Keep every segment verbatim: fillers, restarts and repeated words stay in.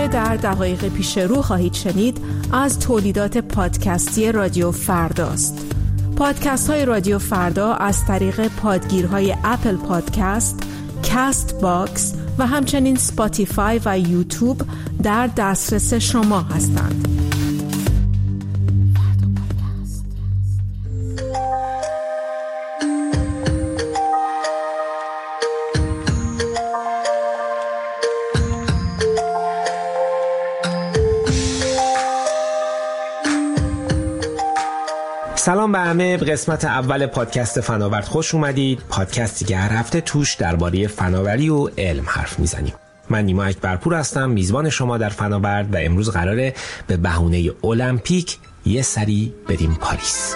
که در دقایق پیش رو خواهید شنید از تولیدات پادکستی رادیو فرداست. پادکست های رادیو فردا از طریق پادگیرهای اپل پادکست، کست باکس و همچنین سپاتیفای و یوتیوب در دسترس شما هستند. سلام به همه. به قسمت اول پادکست فناورد خوش اومدید. پادکستی که هر هفته توش درباره فناوری و علم حرف میزنیم. من نیما اکبرپور هستم، میزبان شما در فناورد، و امروز قراره به بهونه المپیک یه سری بریم پاریس.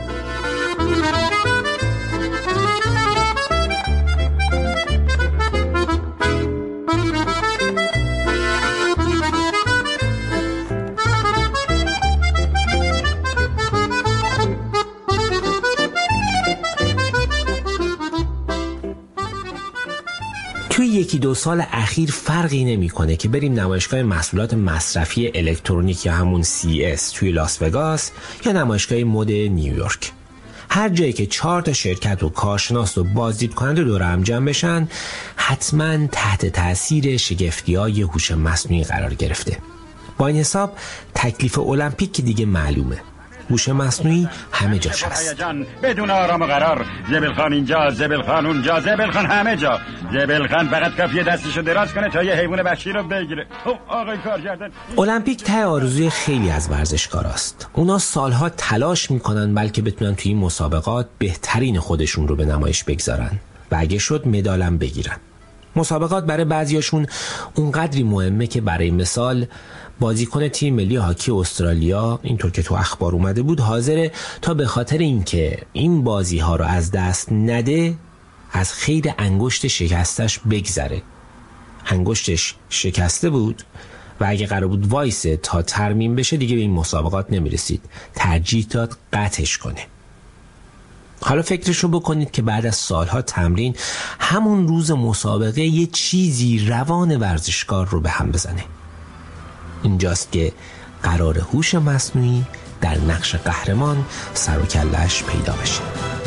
توی یکی دو سال اخیر فرقی نمی‌کنه که بریم نمایشگاه محصولات مصرفی الکترونیک یا همون سی اس توی لاس وگاس یا نمایشگاه مد نیویورک. هر جایی که چهار تا شرکت و کارشناس و بازدید کننده دور هم جمع بشن، حتما تحت تاثیر شگفتی‌های هوش مصنوعی قرار گرفته. با این حساب تکلیف المپیک که دیگه معلومه. هوش مصنوعی همه جاش هست. بدون آرام و قرار. زبل خان اینجا، زبل خان اونجا، زبل خان همه جا. زبل خان فقط کافیه دستشو دراز کنه تا یه حیوان وحشی رو بگیره. خب آقای کارگردان، المپیک ته آرزوی خیلی از ورزشکاراست. اونا سالها تلاش میکنن بلکه بتونن توی این مسابقات بهترین خودشون رو به نمایش بگذارن و اگه شد مدالم بگیرن. مسابقات برای بعضیاشون اونقدری مهمه که برای مثال بازیکن تیم ملی هاکی استرالیا، اینطور که تو اخبار اومده بود، حاضره تا به خاطر اینکه این بازی ها رو از دست نده از خیر انگشت شکستش بگذره. انگشتش شکسته بود و اگه قرار بود وایسه تا ترمیم بشه دیگه به این مسابقات نمیرسید. ترجیح داد قطعش کنه. حالا فکرشو بکنید که بعد از سالها تمرین همون روز مسابقه یه چیزی روان ورزشکار رو به هم بزنه. اینجاست که قرار هوش مصنوعی در نقش قهرمان سر و کله‌اش پیدا بشه.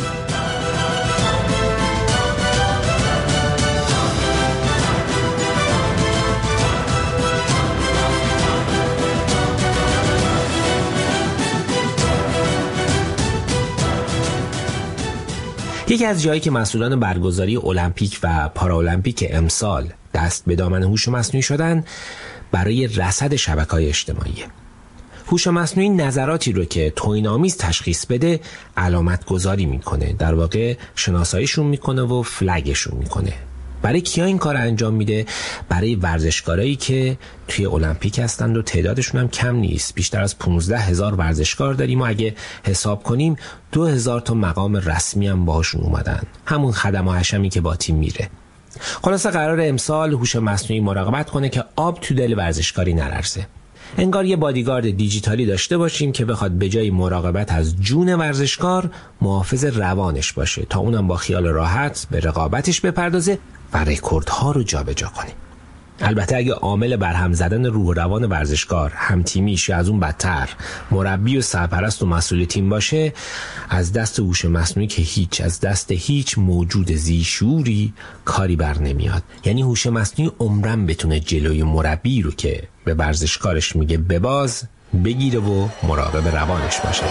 یکی از جایی که مسئولان برگزاری المپیک و پارالمپیک امسال دست به دامن هوش مصنوعی شدن برای رصد شبکه‌های اجتماعی. هوش مصنوعی نظراتی رو که توهین‌آمیز تشخیص بده علامت گذاری میکنه، در واقع شناساییشون میکنه و فلگشون میکنه. برای کیا این کار انجام میده؟ برای ورزشکارایی که توی المپیک هستند و تعدادشون هم کم نیست. بیشتر از پانزده هزار ورزشکار داریم و اگه حساب کنیم دو هزار تا مقام رسمی هم باهاشون اومدن، همون خدم و حشمی که با تیم میره. خلاصه قرار امسال هوش مصنوعی مراقبت کنه که آب تو دل ورزشکاری نلرزه. انگار یه بادیگارد دیجیتالی داشته باشیم که بخواد به جای مراقبت از جون ورزشکار محافظ روانش باشه تا اونم با خیال راحت به رقابتش بپردازه و رکوردها رو جابجا کنه. البته اگه عامل برهم زدن روح و روان ورزشکار هم تیمیش یا از اون بدتر مربی و سرپرست و مسئول تیم باشه، از دست هوش مصنوعی که هیچ، از دست هیچ موجود ذی‌شعوری کاری بر نمیاد. یعنی هوش مصنوعی عمرن بتونه جلوی مربی رو که به ورزشکارش میگه بباز بگیره و مراقب روانش باشه.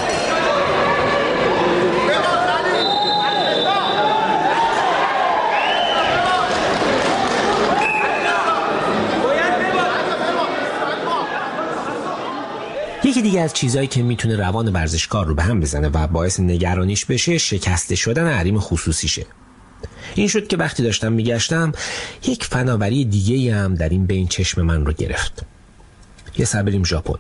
یکی دیگه از چیزایی که میتونه روان ورزشکار رو به هم بزنه و باعث نگرانیش بشه شکسته شدن حریم خصوصیشه. این شد که وقتی داشتم میگشتم یک فناوری دیگه هم در این بین چشم من رو گرفت. یه سر بریم ژاپن.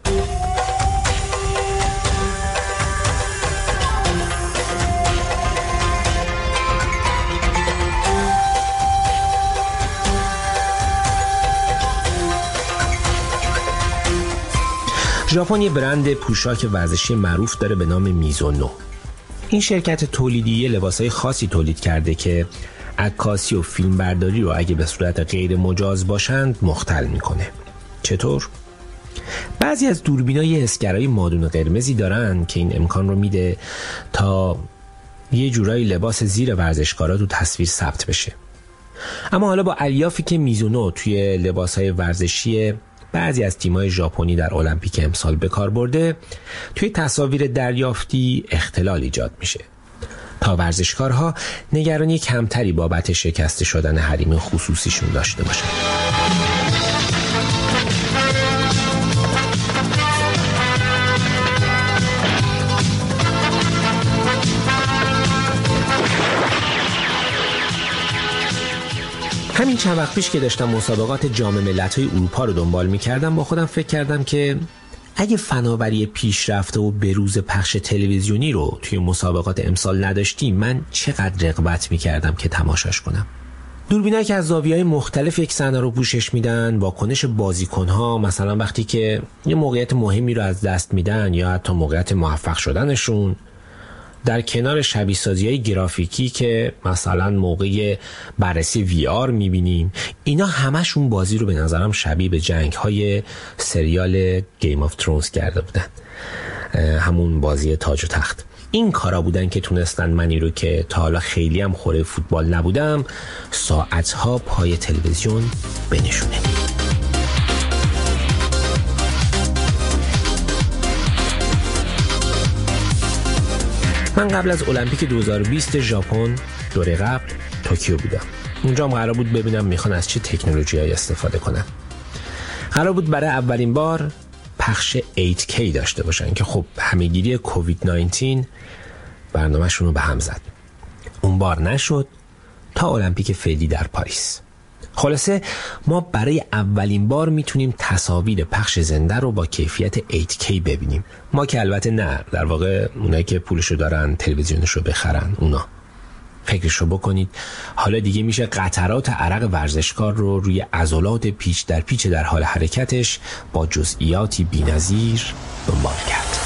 ژاپن یه برند پوشاک ورزشی معروف داره به نام میزونو. این شرکت تولیدی یه لباسای خاصی تولید کرده که عکاسی و فیلمبرداری رو اگه به صورت غیر مجاز باشند مختل میکنه. چطور؟ بعضی از دوربینای حسگرای مادون قرمزی دارن که این امکان رو میده تا یه جورایی لباس زیر ورزشکارا تو تصویر ثبت بشه. اما حالا با الیافی که میزونو توی لباسهای ورزشی بعضی از تیم‌های ژاپنی در المپیک امسال به کار برده، توی تصاویر دریافتی اختلال ایجاد میشه تا ورزشکارها نگرانی کمتری بابت شکسته شدن حریم خصوصیشون داشته باشن. همین چند وقت پیش که داشتم مسابقات جام ملت‌های اروپا رو دنبال می‌کردم، با خودم فکر کردم که اگه فناوری پیشرفته و بروز پخش تلویزیونی رو توی مسابقات امسال نداشتیم، من چقدر رغبت می‌کردم که تماشاش کنم. دوربینایی که از زاویه‌های مختلف یک صحنه رو پوشش میدن، واکنش بازیکن‌ها مثلا وقتی که یه موقعیت مهمی رو از دست میدن یا حتی موقعیت موفق شدنشون، در کنار شبیه سازی‌های گرافیکی که مثلا موقع بررسی وی آر می‌بینیم، اینا همشون بازی رو به نظرم شبیه به جنگ‌های سریال گیم آف ترونز کرده بودن، همون بازی تاج و تخت. این کارا بودن که تونستن منی رو که تا حالا خیلی هم خوره فوتبال نبودم ساعتها پای تلویزیون بنشونه. من قبل از المپیک دو هزار و بیست ژاپن دوره قبل توکیو بودم. اونجا هم قرار بود ببینم میخوان از چه تکنولوژی‌هایی استفاده کنن. قرار بود برای اولین بار پخش ایت کی داشته باشن که خب همه‌گیری کووید نوزده برنامه‌شون رو به هم زد. اون بار نشد تا المپیک فعلی در پاریس. خلاصه ما برای اولین بار میتونیم تصاویر پخش زنده رو با کیفیت ایت کی ببینیم. ما که البته نه، در واقع اونایی که پولشو دارن تلویزیونشو بخرن اونا. فکرشو بکنید حالا دیگه میشه قطرات عرق ورزشکار رو روی عضلات پیچ در پیچ در حال حرکتش با جزئیاتی بی‌نظیر دنبال کرد.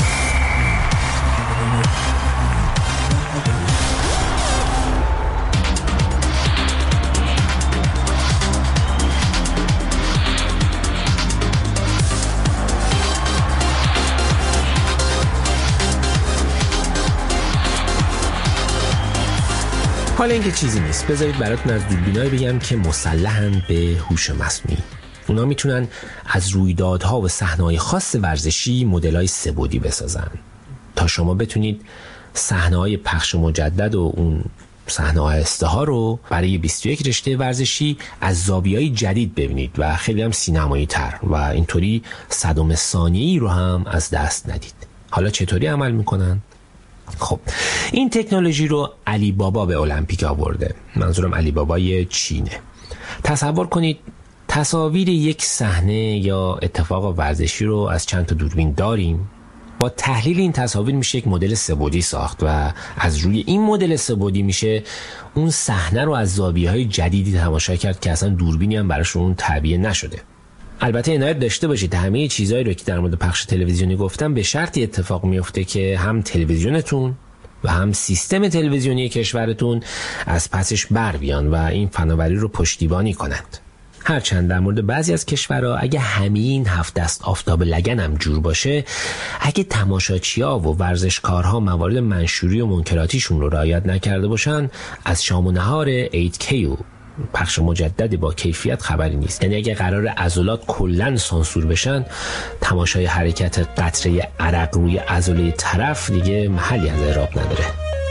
حالا اینکه چیزی نیست، بذارید براتون از دوربینایی بگم که مسلحن به هوش مصنوعی. اونا میتونن از رویدادها و صحنه‌های خاص ورزشی مدل‌های سه‌بعدی بسازن تا شما بتونید صحنه‌های پخش مجدد و اون صحنه‌های استها رو برای بیست و یک رشته ورزشی از زاویه‌های جدید ببینید و خیلی هم سینمایی‌تر و اینطوری صدم ثانیه‌ای رو هم از دست ندید. حالا چطوری عمل میکنن؟ خب این تکنولوژی رو علی بابا به المپیک آورده. منظورم علی بابای چینه. تصور کنید تصاویر یک صحنه یا اتفاق ورزشی رو از چند تا دوربین داریم. با تحلیل این تصاویر میشه یک مدل سه‌بعدی ساخت و از روی این مدل سه‌بعدی میشه اون صحنه رو از زاویه‌های جدیدی تماشا کرد که اصلا دوربینی هم براش اون تعبیه نشده. البته عنایت داشته باشید همه چیزایی رو که در مورد پخش تلویزیونی گفتم به شرطی اتفاق میفته که هم تلویزیونتون و هم سیستم تلویزیونی کشورتون از پسش بر بیان و این فناوری رو پشتیبانی کنند. هرچند در مورد بعضی از کشورها اگه همین هفت دست آفتاب لگن هم جور باشه، اگه تماشاچی‌ها و ورزشکارها موارد منشوری و منکراتیشون رو رعایت نکرده باشن، از شام و نهار ایت کی و پخش مجددی با کیفیت خبری نیست. یعنی اگه قرار عضلات کلن سانسور بشن، تماشای حرکت قطره عرق روی عضله طرف دیگه محلی از اعراب نداره.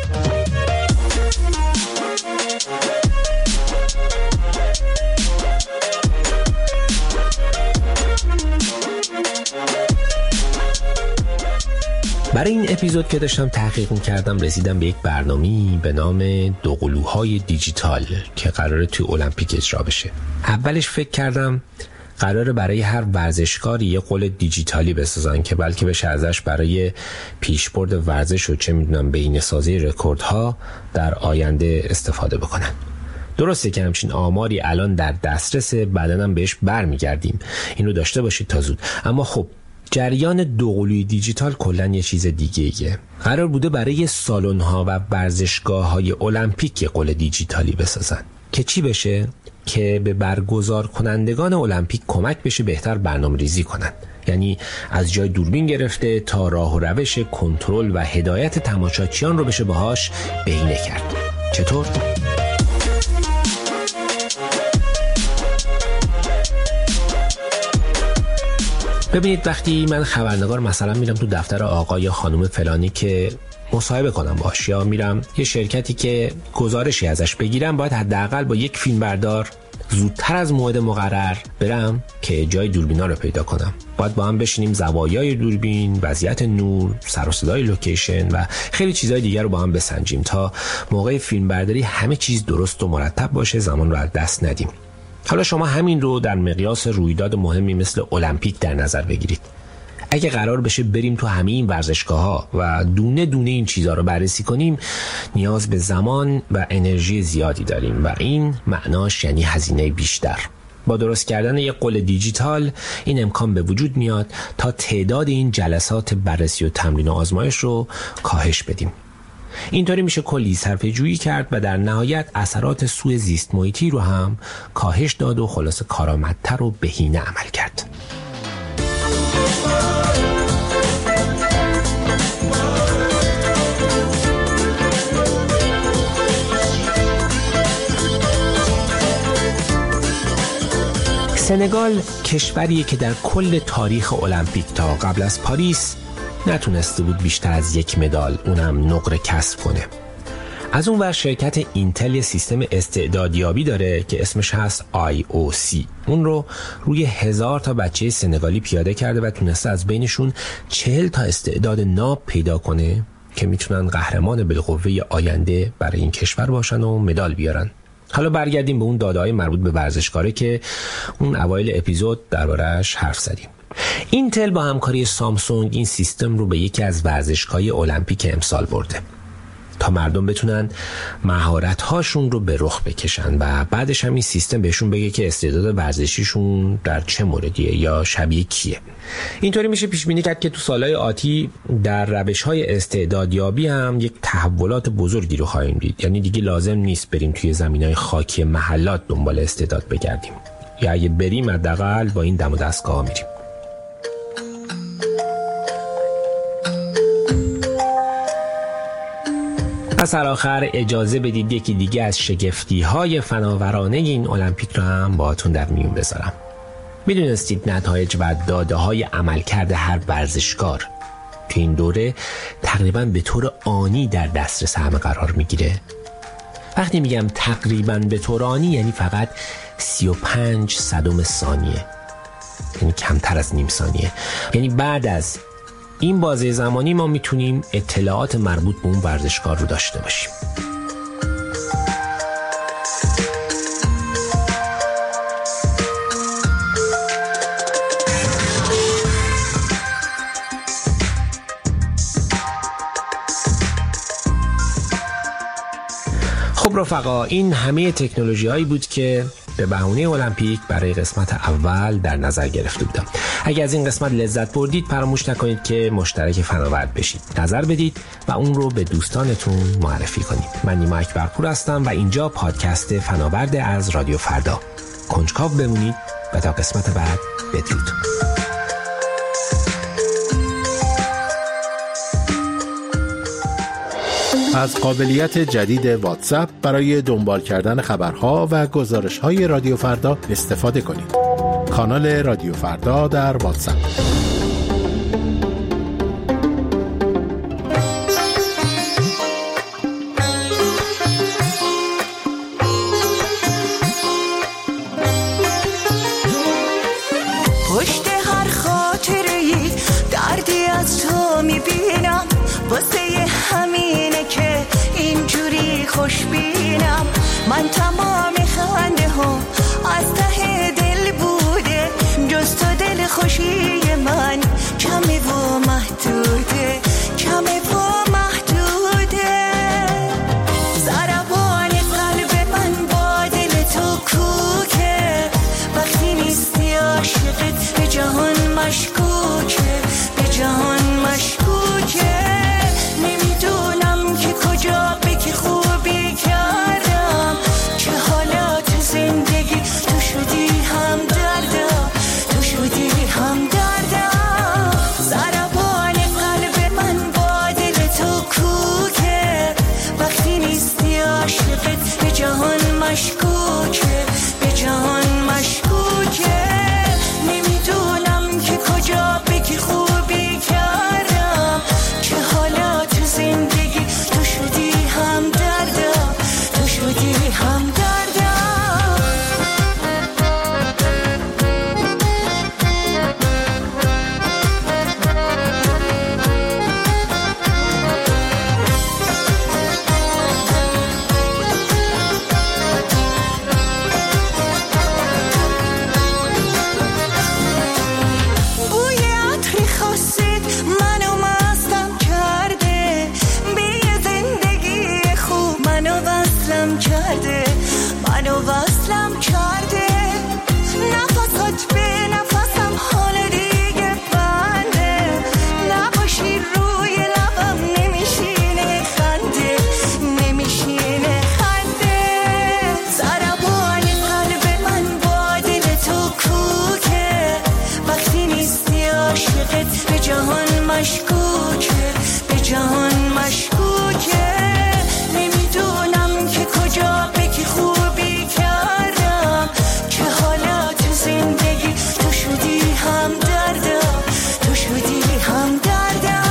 برای این اپیزود که داشتم تحقیق می‌کردم رسیدم به یک برنامه‌ای به نام دوقلوهای دیجیتال که قراره توی المپیک اجرا بشه. اولش فکر کردم قراره برای هر ورزشکاری یه قول دیجیتالی بسازن که بلکه بشه ازش برای پیشبرد ورزش و چه میدونم بینه‌سازی رکوردها در آینده استفاده بکنن. درسته که همچین آماری الان در دسترس، بعداً هم بهش برمیگردیم، این رو داشته باشید تا زود. اما خب جریان دوقلوی دیجیتال کلن یه چیز دیگه ایه. قرار بوده برای سالن‌ها و ورزشگاه‌های المپیک قول دیجیتالی بسازن که چی بشه؟ که به برگزار کنندگان المپیک کمک بشه بهتر برنامه‌ریزی کنن. یعنی از جای دوربین گرفته تا راه و روش کنترل و هدایت تماشاچیان رو بشه باهاش بهینه کرد. چطور؟ ببینید وقتی من خبرنگار مثلا میرم تو دفتر آقا یا خانم فلانی که مصاحبه کنم باش، یا میرم یه شرکتی که گزارشی ازش بگیرم، باید حداقل با یک فیلمبردار زودتر از موعد مقرر برم که جای دوربینا رو پیدا کنم. باید با هم بشینیم زوایای دوربین، وضعیت نور، سر و صدای لوکیشن و خیلی چیزهای دیگر رو با هم بسنجیم تا موقع فیلمبرداری همه چیز درست و مرتب باشه، زمان رو از دست ندیم. حالا شما همین رو در مقیاس رویداد مهمی مثل المپیک در نظر بگیرید. اگه قرار بشه بریم تو همه این ورزشگاه‌ها و دونه دونه این چیزها رو بررسی کنیم، نیاز به زمان و انرژی زیادی داریم و این معناش یعنی هزینه بیشتر. با درست کردن یک قل دیجیتال این امکان به وجود میاد تا تعداد این جلسات بررسی و تمرین و آزمایش رو کاهش بدیم. اینطوری میشه کلی صرفه جویی کرد و در نهایت اثرات سوء زیست محیطی رو هم کاهش داد و خلاص کارآمدتر و بهینه عمل کرد. سنگال کشوریه که در کل تاریخ المپیک تا قبل از پاریس نتونسته بود بیشتر از یک مدال، اونم نقره کسب کنه. از اون ور شرکت اینتل یه سیستم استعدادیابی داره که اسمش هست آی او سی. اون رو روی هزار تا بچه سنگالی پیاده کرده و تونسته از بینشون چهل تا استعداد ناب پیدا کنه که میتونن قهرمان بالقوه آینده برای این کشور باشن و مدال بیارن. حالا برگردیم به اون داده‌های مربوط به ورزشکاره که اون اوایل اپیزود درباره‌اش حرف زدیم. اینتل با همکاری سامسونگ این سیستم رو به یکی از ورزشگاه‌های المپیک امسال برده تا مردم بتونن مهارت‌هاشون رو به رخ بکشن و بعدش هم این سیستم بهشون بگه که استعداد ورزشیشون در چه موردیه یا شبیه کیه. اینطوری میشه پیش بینی کرد که تو سالهای آتی در روش‌های استعدادیابی هم یک تحولات بزرگی رو خواهیم دید. یعنی دیگه لازم نیست بریم توی زمینهای خاکی محلات دنبال استعداد بگردیم، یا اگه بریم حداقل با این دم و دستگاه میریم. پس آخر اجازه بدید یکی دیگه از شگفتی‌های فناورانه این المپیک رو هم باهاتون در میون بذارم. میدونستید نتایج و داده‌های عملکرد هر ورزشکار تو این دوره تقریباً به طور آنی در دسترس همه قرار میگیره؟ وقتی میگم تقریباً به طور آنی یعنی فقط سی و پنج صدم ثانیه، یعنی کمتر از نیم ثانیه. یعنی بعد از این بازه زمانی ما میتونیم اطلاعات مربوط به اون ورزشکار رو داشته باشیم. خب رفقا، این همه تکنولوژی هایی بود که به بهونه المپیک برای قسمت اول در نظر گرفته بودم. اگه از این قسمت لذت بردید فراموش نکنید که مشترک فناورد بشید، نظر بدید و اون رو به دوستانتون معرفی کنید. من نیما اکبرپور هستم و اینجا پادکست فناورد از رادیو فردا. کنجکاو بمونید و تا قسمت بعد بدرود. از قابلیت جدید واتساپ برای دنبال کردن خبرها و گزارش‌های رادیو فردا استفاده کنید. کانال رادیو فردا در واتساپ. پشت هر خاطره‌ای دردی از تو میبینم، واسه همینه که اینجوری خوشبینم. من تمام خنده ها از ته دل بوده، جز تو دل خوشی من کمه و محدوده، کمه و محدوده. ضربان قلب من با دل تو کوکه، وقتی نیستی عاشقت به جهان مشکوکه، به جهان مشکوکه. نمیدونم که کجا به که خوبی کردم، چه حالات زندگی تو شدی هم دردم، تو شدی هم دردم. مشکوکه، به جهان مشکوکه. نمیدونم که کجا بگی خوبی کردم، چه حالا تو زندگی تو شدی هم دردم، تو شدی هم دردم. به جهان مشکوکه، به جهان مشکوکه. نمیدونم که کجا بگی خوبی کردم، چه حالا تو زندگی تو شدی هم دردم، تو شدی هم دردم.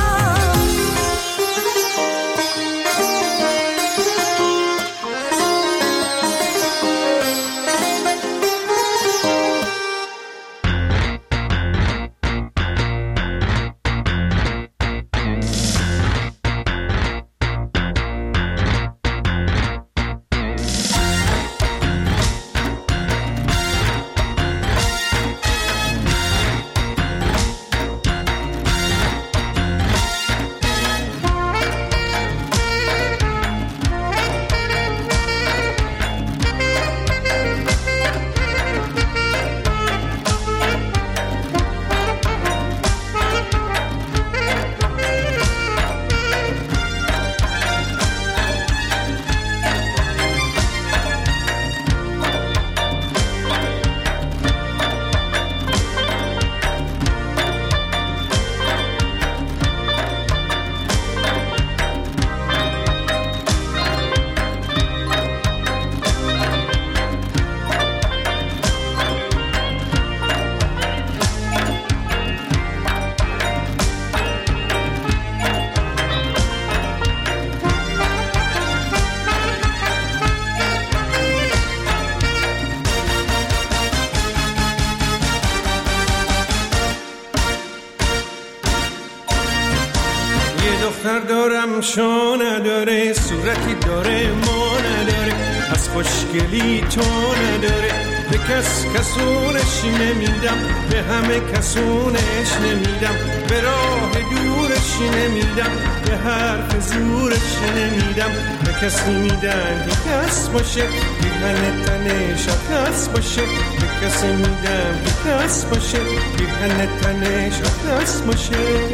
دارم شو نداره، صورتی داره ما نداره، از خوشگلی تو نداره. به کس کسونش نمیدم، به همه کسونش نمیدم، به راه دورش نمیدم، به حرف زورش نمیدم. به کسی میدن که کس باشه، بیهن تنش کس باشه. به کسی میدم که کس باشه، بیهن تنش کس باشه.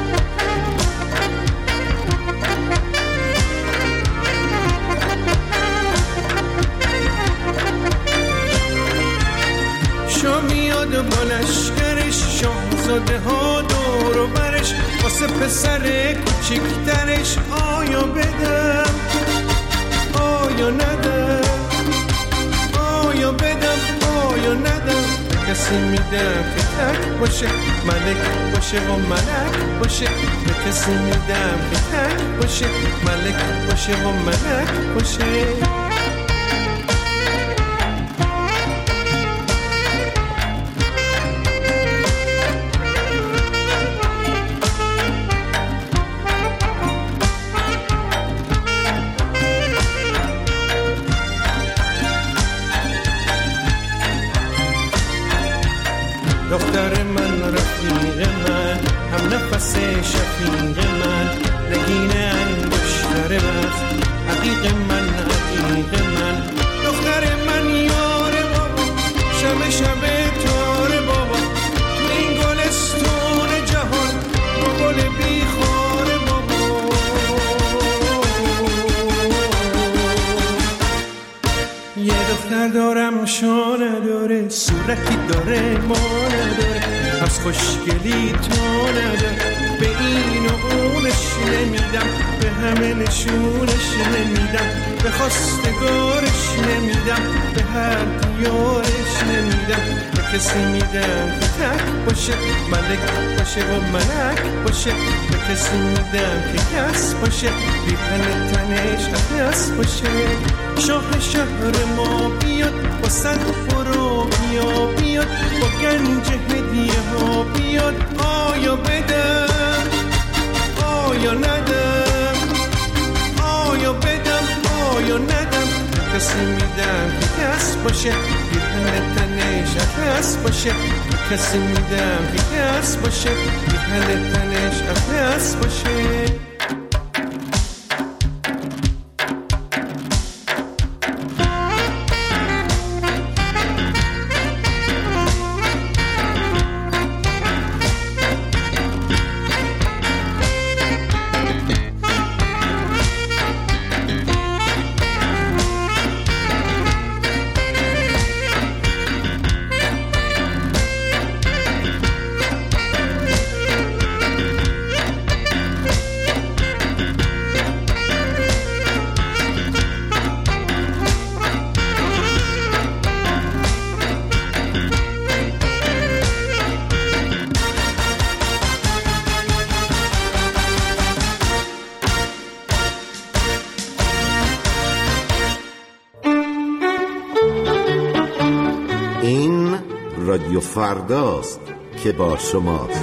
میاد با لشکرش، شاهزاده ها دور و برش، واسه پسر کوچیکترش. آیا بدم آیا ندم، آیا بدم آیا ندم. به کسی میدم که تک باشه، ملک باشه و ملک باشه. به کسی میدم که تک باشه، ملک باشه و ملک باشه. دختر من، رفیق من، هم نفس شفیق من، نگین انگشتر وقت، عقیق من، عقیق من. دختر من یار بابا، شب شب تار بابا، تو این گلستون جهان با گل بیخار بابا. یه دختر دارم شو نداره، صورتی داره ما نداره، از خوشگلی تو نداره. به این و اونش نمیدم، به همه نشونش نمیدم، به خواستگارش نمیدم، به هر دیارش نمیدم، به کسی میدم که تک باشه، ملک باشه و ملک باشه، به کسی میدم که کس باشه، بی تن تنش اقیس باشه. شاه شهر ما بیاد با صد برو بیا بیاد، با گنج هدیه ها بیاد، آیا بدم آیا ندم، آیا بدم آیا ندم، کسی میدم که کس باشه، بی تن تنش اقیس باشه، کسی میدم که کس باشه، بی تن تنش اقیس باشه. رادیو فرداست که با شماست.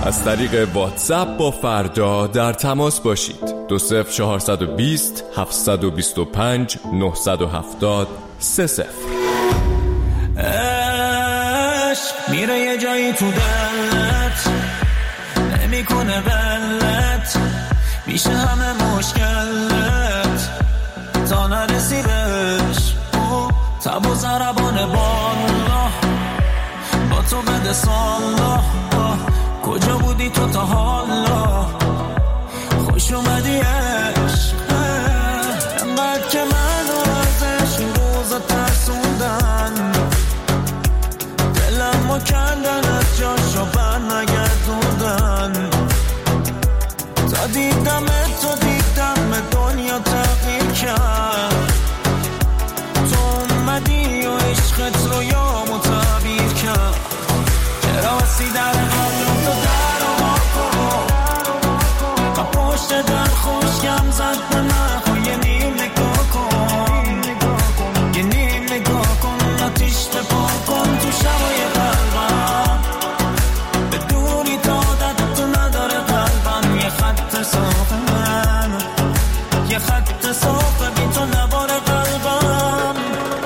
از طریق واتساپ با فردا در تماس باشید. دو صفر چهارصد و بیست هفتصد و بیست و پنج نهصد و هفتاد سه صفر. عشق میره یه جایی تو دلت، نمیکنه بلت، میشه همه مشکلت تا نرسی بهش. او تب و ضربان بالا با تو بده سالا، کجا بودی تو تا حالا؟ خوش اومدی عشق، انقدر که منو ازش این روزا ترسوندن، دلمو کندن از جاشو بر نگردوندن. تا دیدم تو دیدم دنیا تغییر کرد، تو اومدی و عشقت رو یامو تعبیر کرد. چرا وسی در قلبم تو در و واکن و پشت در خوشگم زد به من، یه نیم نگاه کن، یه نیم نگاه کن، آتیش به پا کن تو شبای قلبم، بدونی تا عادت تو نداره قلبم. یه خط صاف من، یه خط صاف بی تو نوار قلبم.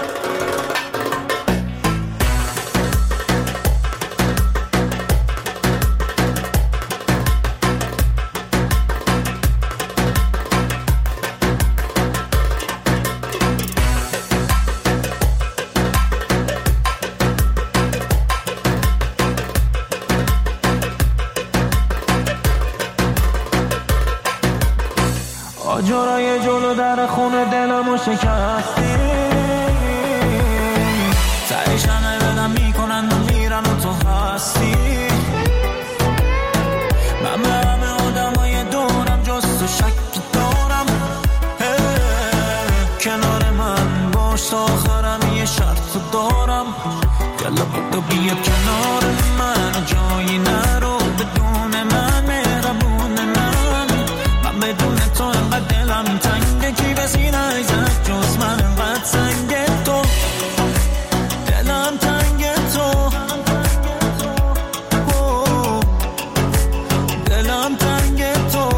آجرای جلو در خونه دلمو شکستی، تایش همه بدم میکنن و میرن و تو هستی. من به همه آدم های دورم جز تو شکی دارم، کنار من باش تا آخرم یه شرط دارم. گلا بودو بیا کنار من، جایی نرو بدون من، مهربون من. من بدون تو انقدر دلم تنگه، کی به سینه ایزد جز من انقدر سنگه. تو دلم تنگه، تو دلم تنگه، تو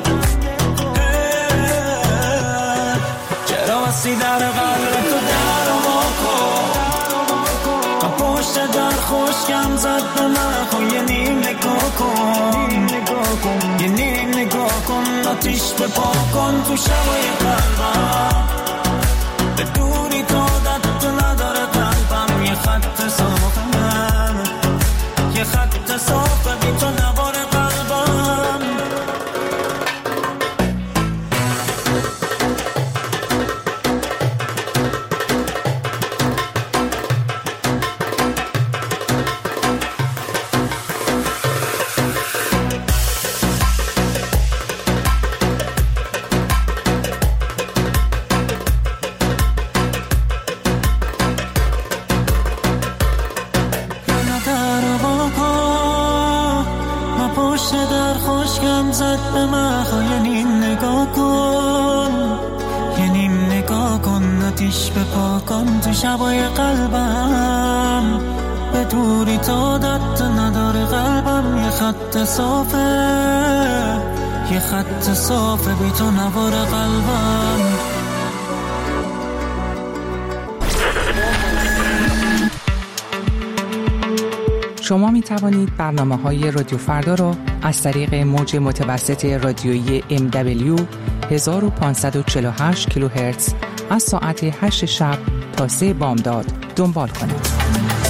چرا وسی در قلب تو در و واکن و پشت در خوشگم زد به من. یه نیم نگاه کن، یه نیم نگاه کن، آتیش به پا کن تو شبای قلبم، بدونی تا عادت تو نداره قلبم. یه خط صاف من، یه خط صاف بی تو نوار قلبم. به پا کن تو شبای قلبم، به دوری تا عادت نداره قلبم. یه خط صافه، یه خط صافه بی تو نوار قلبم. شما می توانید برنامه‌های رادیو فردا را از طریق موج متوسط رادیویی ام دبلیو هزار و پانصد و چهل و هشت کیلوهرتز از ساعت هشت شب تا سه بامداد دنبال کنید.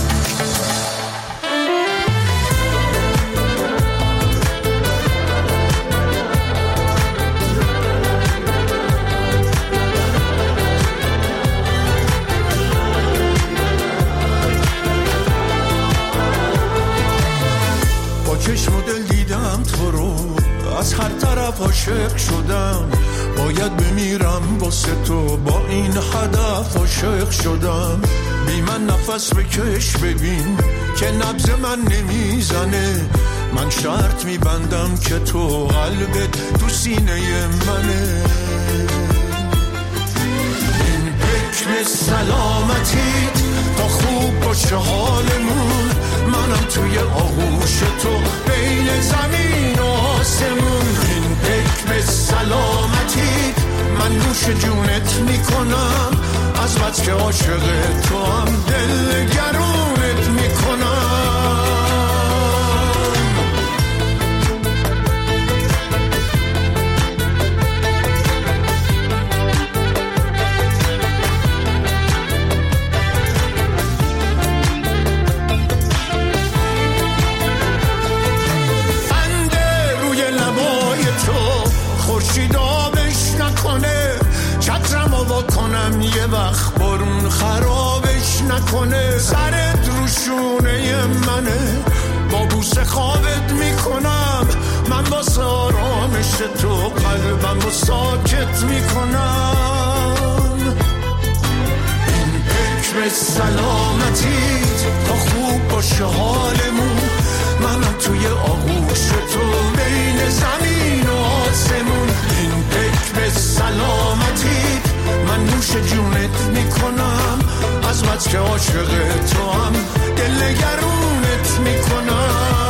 با چشم و دل دیدم تو رو، از هر طرف عاشق شدم. باید بمیرم واسه تو، با این هدف عاشق شدم. بی من نفس بکش ببین که نبض من نمیزنه. من شرط میبندم که تو قلبت تو سینه منه. این حکم سلامتیت تا خوب باشه حالمون، منم توی آغوش تو بین زمین جونت میکنم، از بس که عاشق تو هم دل گرونت میکنم. بنده روی لبای تو خورشید آبش نکنه، چترم رو کنم یه وقت برون خرابش نکنه. سرت رو شونه منه، با بوسه خوابت میکنم، من واسه آرامش تو قلبم رو ساکت میکنم. این فکر سلامتیت تا خوب باشه حالمون، منم توی آغوش تو بین زمین و آسمون. این فکر سلامتیت من نوش جونت میکنم، از بس که عاشق تو هم دل گرونت میکنم.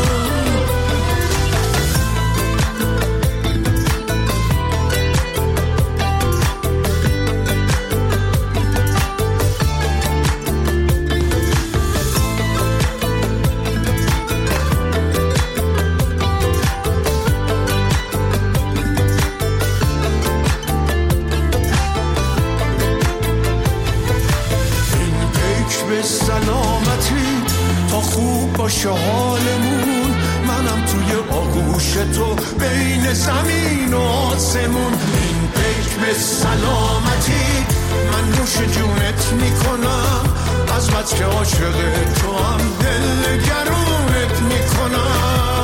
سلامتی تا خوب باشه حالمون، منم توی آغوش تو بین زمین و آسمون. این فکر به سلامتی من نوش جونت میکنم، از بس که عاشق تو هم دل گرونت میکنم.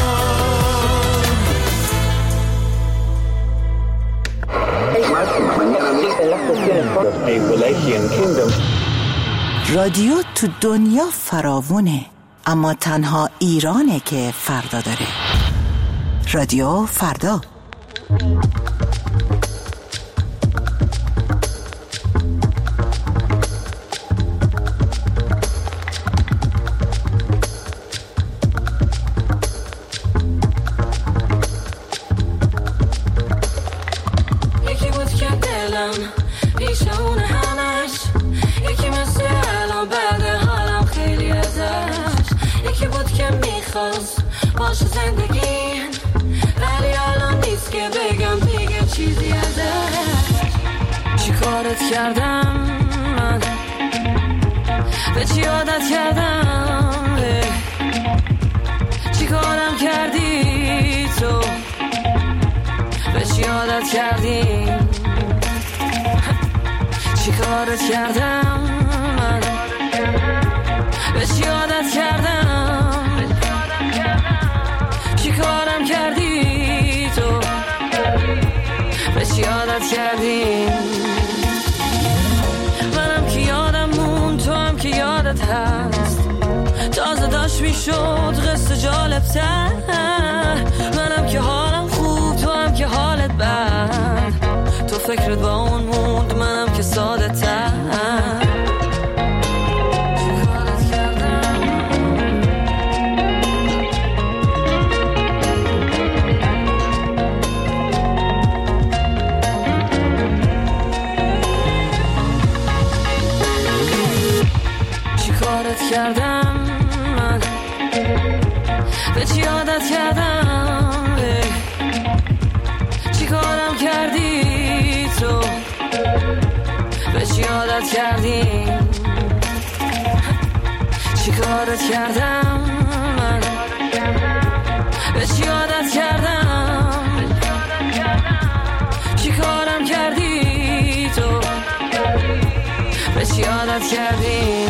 رادیو تو دنیا فراوونه، اما تنها ایرانه که فردا داره. رادیو فردا. یکی بود که دلم پیش اون همش، یکی مثل الان بعد حالم خیلی ازش، یکی بود که میخواست باشه زندگیم، ولی الان نیست که بگم دیگه چیزی ازش. چی کارت کردم من، به چی عادت کردم، چی کارم کردی تو، به چی عادت کردیم، چی کارت کردم من، به چی عادت کردم، چی کارم کردی تو، به چی عادت کردیم. منم که یادم مون، تو هم که یادت هست، تازه داشت میشد قصه جالب تر. منم که حالم خوب، تو هم که حالت بد، تو فکرت با اون موند، منم که ساده تر. چی کارت کردم من، به چی عادت کردم، چی کارم کردی تو، به چی عادت کردیم، چی کارت کردم من، به چی عادت کردم، چی کارم کردی تو، به چی عادت کردیم.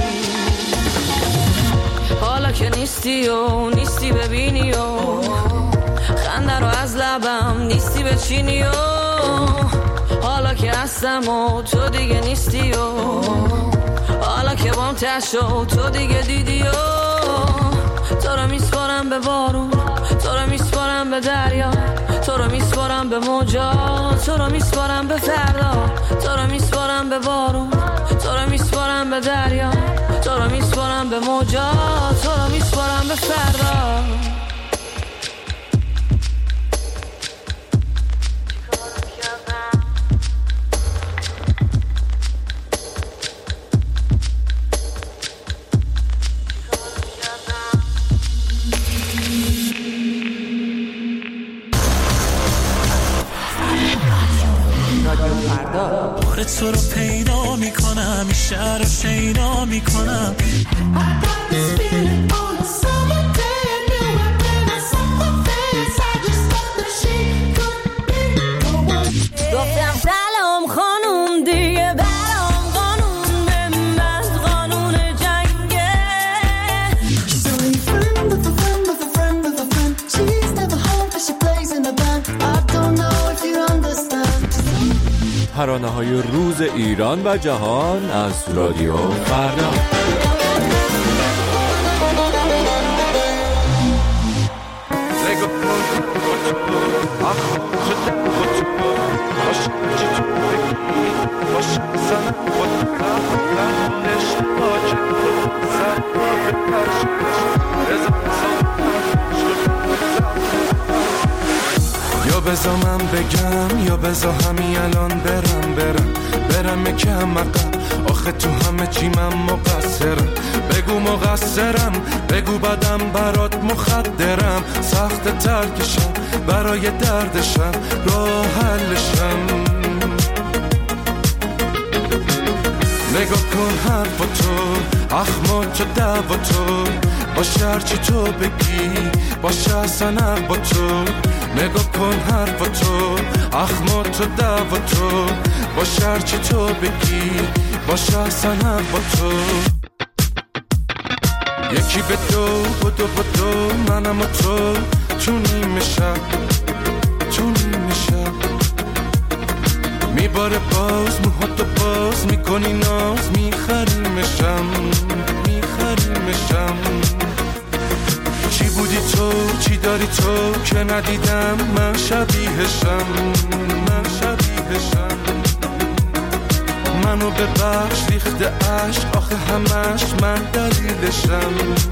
حالا که نیستی و نیستی ببینی و خنده رو از لبم نیستی بچینی و حالا که هستم و تو دیگه نیستی و حالا که بام تشو تو دیگه دیدی و تو رو میسپارم به بارون، تو رو میسپارم به دریا، تو رو میسپارم به موجا، تو رو میسپارم به فردا، تو رو میسپارم به بارون، تو رو میسپارم به دریا، تو رو میسپارم به موجا، تو رو میسپارم به فردا. دوباره تو رو پیدا میکنم، این شهر رو شیدا میکنم. گفتم سلام خانوم دیگه برام قانون به من قانون جنگه. She's only a friend of a friend of a friend of a friend. She's never home but she plays in a band. I don't know if you understand. ترانه‌های روز ایران و جهان از رادیو فردا. یا بذار من بگم یا بذار همین الان برم برم برم که هم مقم. آخه تو همه چی من مقصرم. بگو مقصرم، بگو بدم برات مخدرم. سخت ترکشم برای دردشم راه حلشم. نگاه کن حرف تو اخمات و دعوا تو باشه هرچی تو بگی باشه اصلا حق با تو. نگاه کن حرف تو اخمات و دعوا تو باشه هرچی تو بگی باشه اصلا حق با تو. یکی به دو بدو بدو منم و تو تو نیمه شب تو نیمه شب. میباره باز موهاتو باز میکنی ناز میخریمشم میخریمشم. چی بودی تو چی داری تو که ندیدم من شبیهشم من شبیهشم. منو ببخش ریخته عشق آخه همش من دلیلشم.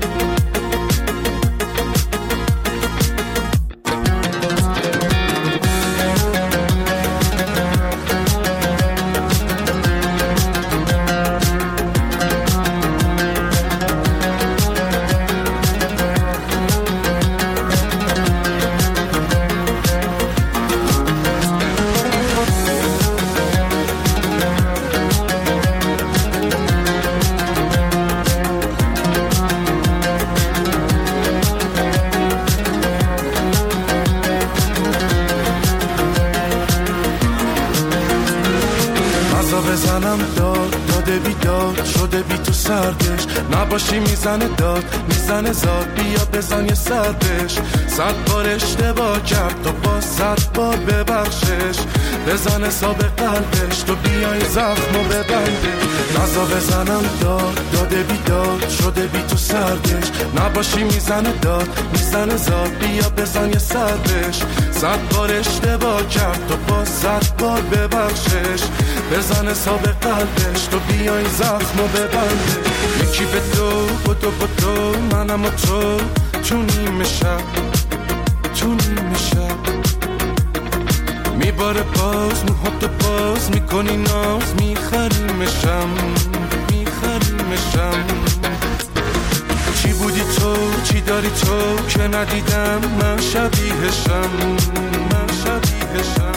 بزنم داد داده بیداد شده بی تو سردش نباشی میزنه داد میزنه زاد بیا بزن یه سردش. صد بار اشتباه کرد تو با صد بار ببخشش. بزن حساب قلبش تو بیای زخمو ببنده. نزا بزنم داد داده بیداد شده بی تو سردش نباشی میزنه داد میزنه زاد بیا بزن یه سردش. صد بار اشتباه کرد تو با صد بار ببخشش. بزن حساب قلبش تو بیای زخمو ببنده. یکی به دو بدو بدو منم و تو تو نیمه شب تو نیمه شب. میباره باز موهاتو باز میکنی ناز میخریمشم میخریمشم. چی بودی تو چی داری تو که ندیدم من شبیهشم من شبیهشم.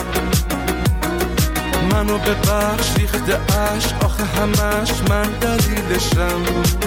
منو ببخش ریخته عشق آخه همش من دلیلشم.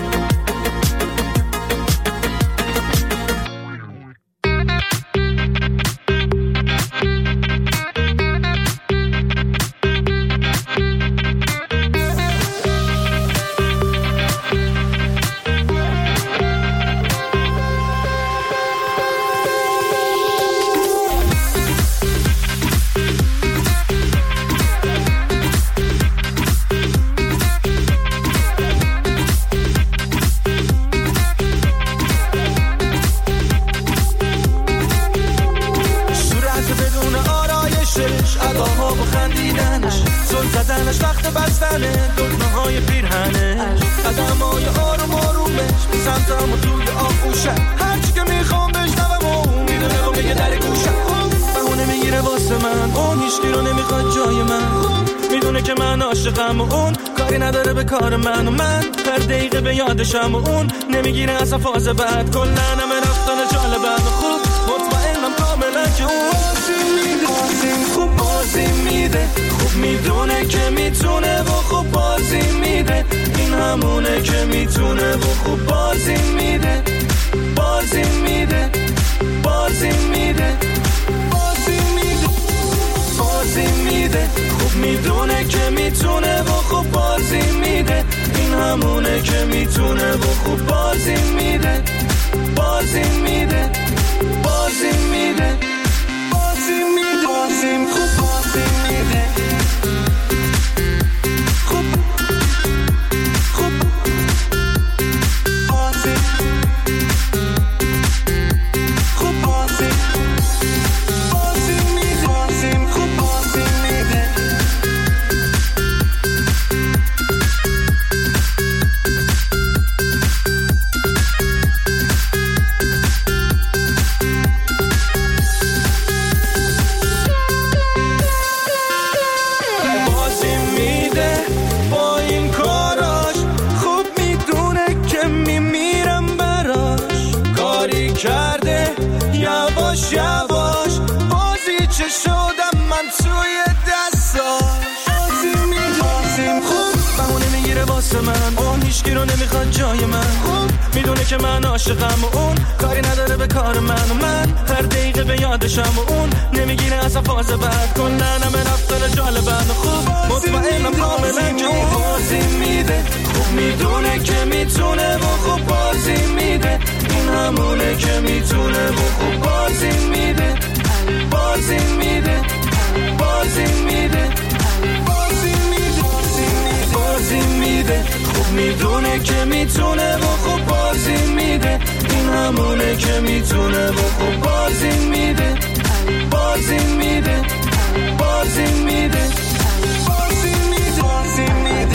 شم و اون نمیگیره اصلا فاز بعد کلن همه رفتن جالبه و خوب مطمئنم کاملا که اون بازی میده خوب بازی میده خوب میدونه که میتونه همونه که میتونه و خوب بازی میده بازی میده بازی میده بازی میده بازی میده خوب میدونه که میتونه و خوب بازی میده این همونه که میتونه و خوب بازی میده بازی میده بازی میده بازی میده بازی خوب بازی میده خوب خوب بازی خوب بازی بازی میده بازی خوب بازی میده کرده یواش یواش بازی چه شدم من توی دستاش بازی میدازیم خوب بهونه میگیره واسه من اون هیچکی رو نمیخواد جای من خوب میدونه که من عاشقم و اون کاری نداره به کار من و من هر دقیقه به یادشم و اون نمیگیره اصلا فاز بعد کلن همه رفتار جالبن و خوب مطمئنم کاملا که اون بازی میده خوب میدونه که میتونه و خوب بازی میده این همونه که میتونه و خوب بازی میده بازی میده بازی میده بازی میده بازی میده خوب میدونه که میتونه و خوب بازی میده این همونه که میتونه و خوب بازی میده بازی میده بازی میده بازی میده بازی میده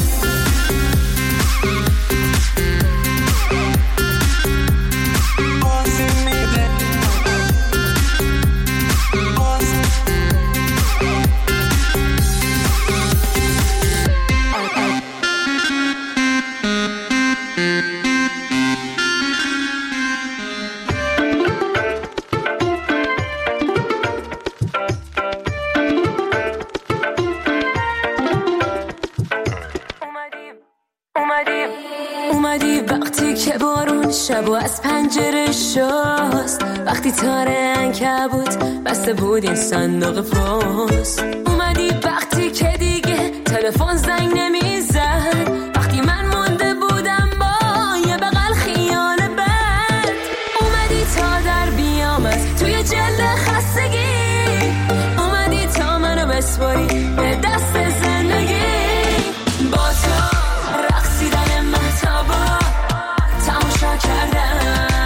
شب و از پنجره شست وقتی تاره عنکبوت بسته بود این صندوق پست اومدی وقتی که دیگه تلفن زنگ نمیزد وقتی من مونده بودم با یه بغل خیال بد اومدی تا در بیام از توی جلد خستگی اومدی تا منو بسپاری به دست زندگی با تو رقصیدن مهتابا تماشا کردم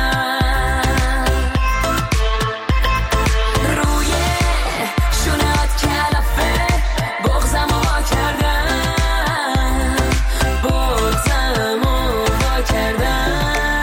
روی شونهات کلافه بغزم رو وا کردم بغزم رو وا کردم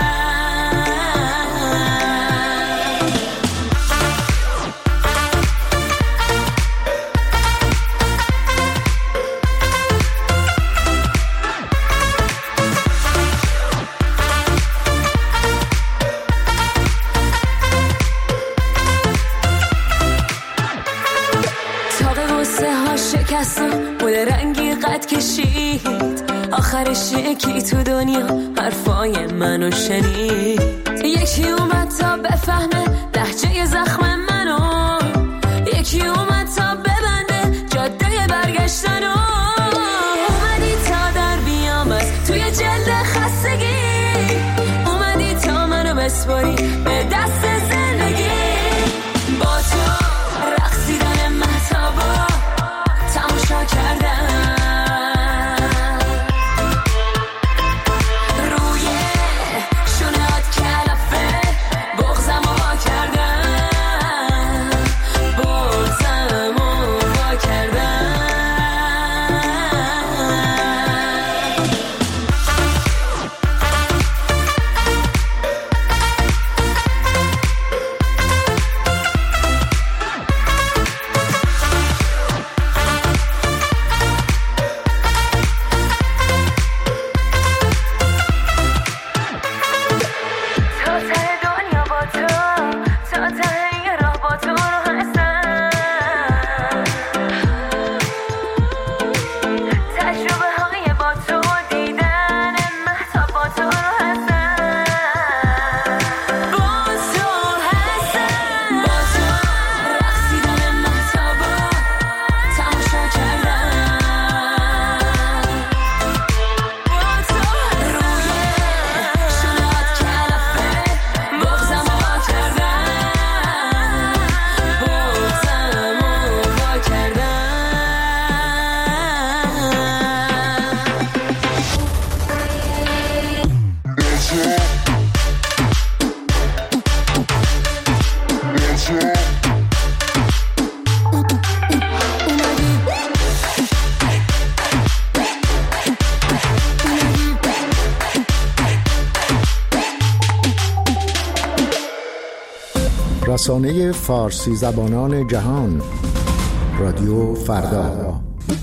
بوده رنگی قد کشید آخرش یکی تو دنیا حرفای منو شنید یکی اومد تا بفهمه لهجه زخم منو یکی اومد تا ببنده جاده برگشتنو اومدی تا در بیام از توی جلد خستگی اومدی تا منو بسپاری به دست زندگی با تو رقصیدن مهتابا تماشا کردم روی شونهات کلافه بغزم رو وا رسانه فارسی زبانان جهان، رادیو فردا.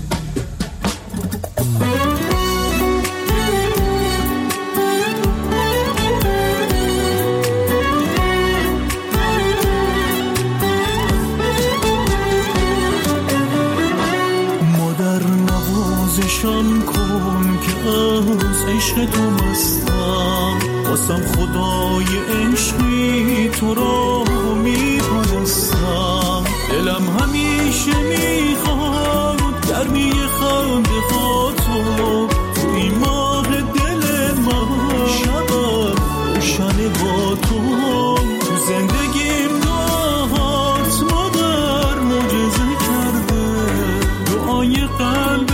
نوازشان کن که از عشق تو مستم، واسم خدای عشقی تو را میپرستم. دلم همیشه میخواد گرمی خنده ها تو، توی ماه دل من شبم روشن با تو. تو زندگیم دهات مادر معجزه کرده، دعای قلب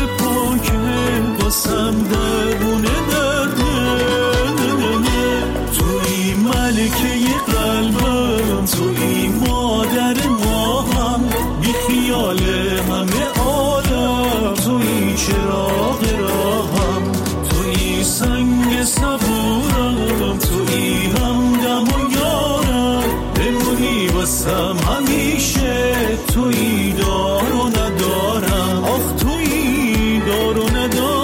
واسم درونه درده. توی ملکه قلبم، توی مادر ماهم، بی خیال همه عالم، توی چراغ راهم، توی سنگ صبورم، توی همدم و یارم، بمونی واسم همیشه، توی دار و ندارم. آخ توی دار و ندارم.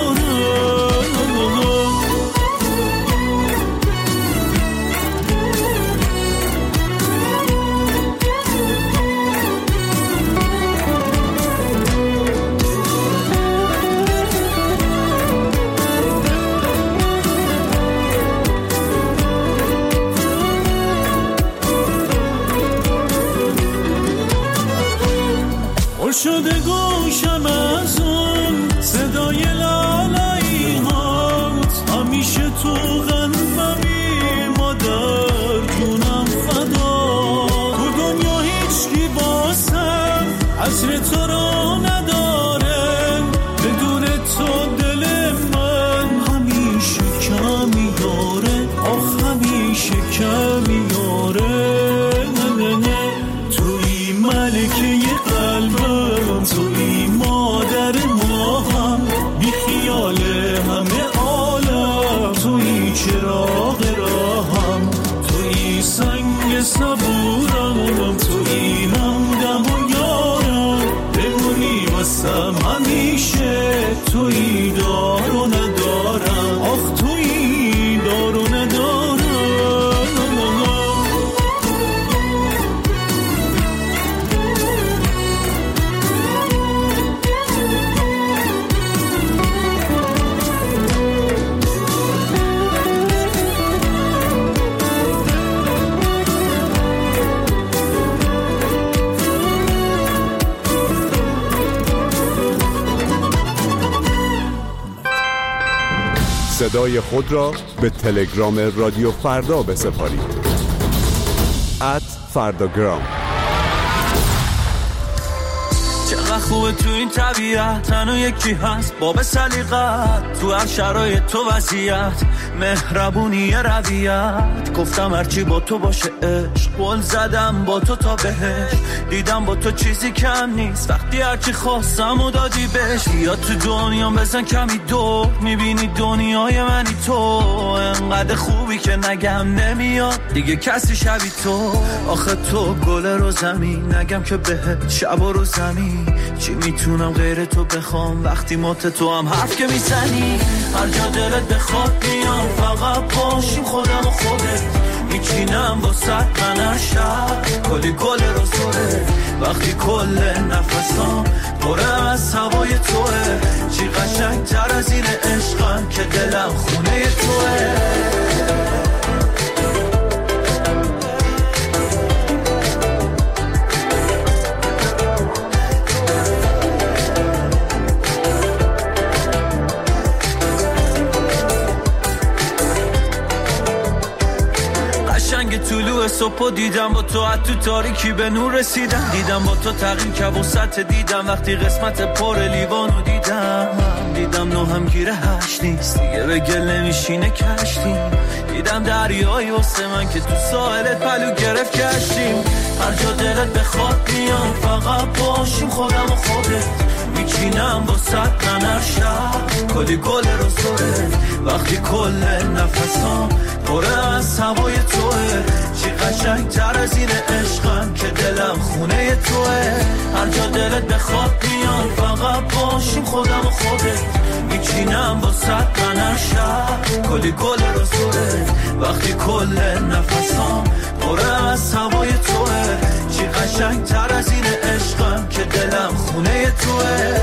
شده گوشم از اون صدای لالایی هات، همیشه تو قلبمی مادر جونم فدا. تو دنیا هیچ کی واسم عصر تو را نداره، بدون تو دل من همیشه کمی داره. آخ همیشه کمی داره. توی ملکه قلبم، توی مادر ماهم، بی خیال همه عالم، توی چراغ راهم، توی سنگ صبورم، توی همدم و یارم، بمونی واسم همیشه، توی دار و ندارم. آخ توی دار و ندارم. صدای خود را به تلگرام رادیو فردا بسپارید. ات فرداگرام. چقدر خوبه تو این طبیعت، تنها یکی هست باب سلیقت، تو هر شرایط تو وضعیت، مهربونی رویت. گفتم هرچی با تو باشه عشق، قول زدم با تو تا بهش، دیدم با تو چیزی کم نیست، وقتی هرچی خواستم و دادی بهش. یا تو دنیا بزن کمی دور، میبینی دنیای منی تو، انقدر خوبی که نگم نمیاد دیگه کسی شبی تو. آخه تو گل رو زمین، نگم که بهت شب و رو زمین، چی میتونم غیر تو بخوام وقتی مات تو هم حرف که میزنی. هر جا دلت بخواد بیام، فقط باشیم خودم و خودت، میچینم با صد من شب کلی گل رو زوره، وقتی کل نفسام پره از هوای توه. چی قشنگ تر از این عشقم که دلم خونه توه. طلوع صبح دیدم با تو، حتی تاریکی به نور رسیدم، دیدم با تو تغییر که وسط دیدم، وقتی قسمت پر لیوانو دیدم، دیدم نو هم گیره هشت نیست دیگه، به گل نمیشینه کشتیم، دیدم دریایی واسه من که تو ساحلت پلو گرفت کشتیم. هر جا دلت بخواد میام، فقط باشیم خودم و خودت، میچینم با صد من هر شب کلی گل رو سره، وقتی کل نفسام پره از هوای توه. چی قشنگ تر از این عشقم که دلم خونه توه. هر جا دلت بخواد بیام فقط باشیم خودم و خودت، میچینم با صد من شب کلی گل رسوله. وقتی کل نفسام پره از هوای توه، چی قشنگ تر از این عشقم که دلم خونه توه.